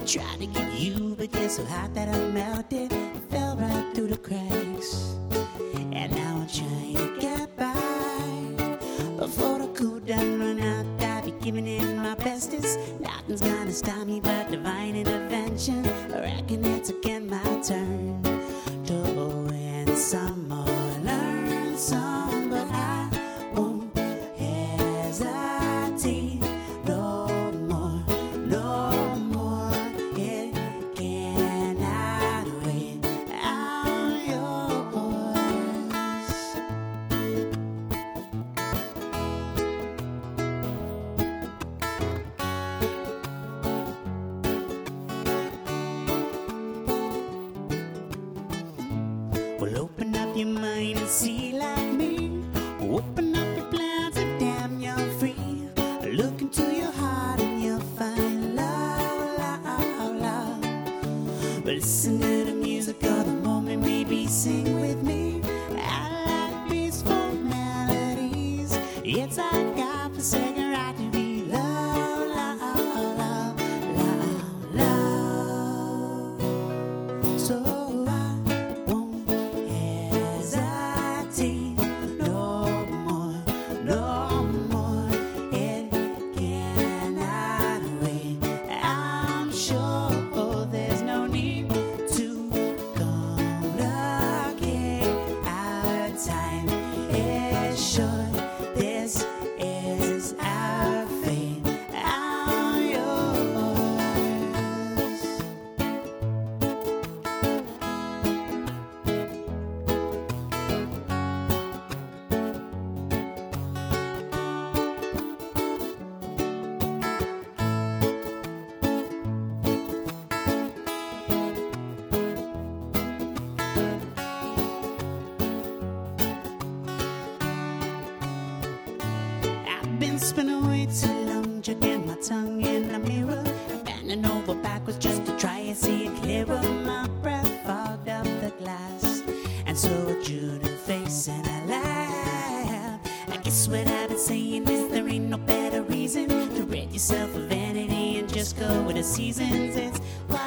Tried to get you, but you're so hot that I melted. Fell right through the cracks, and now I'm trying to get by. Before the cool down run out, I'll be giving it my bestest. Nothing's gonna stop me but divine intervention. I reckon it's again my turn to win some or learn some, but I won't hesitate no more, no more. It cannot wait. I'm yours. Well, open up your mind and see like me. Open up your plans and damn, you're free. Look into your heart and you'll find love, love, love. But listen to the music of the moment, maybe sing with me. I like peaceful melodies. It's our God-forsaken right to be love, love, love, love, love. So I won't hesitate no more, no more. It cannot wait. I'm sure there's no need to complicate. Our time is short. This is our fate. I'm yours. I've been spinning way too long, jerking my tongue in the mirror, bending over backwards just to try and see it clearer. My breath fogged up the glass, and so I drew the face and I laughed. I guess what I've been saying is there ain't no better reason to rid yourself of vanity and just go with the seasons. It's why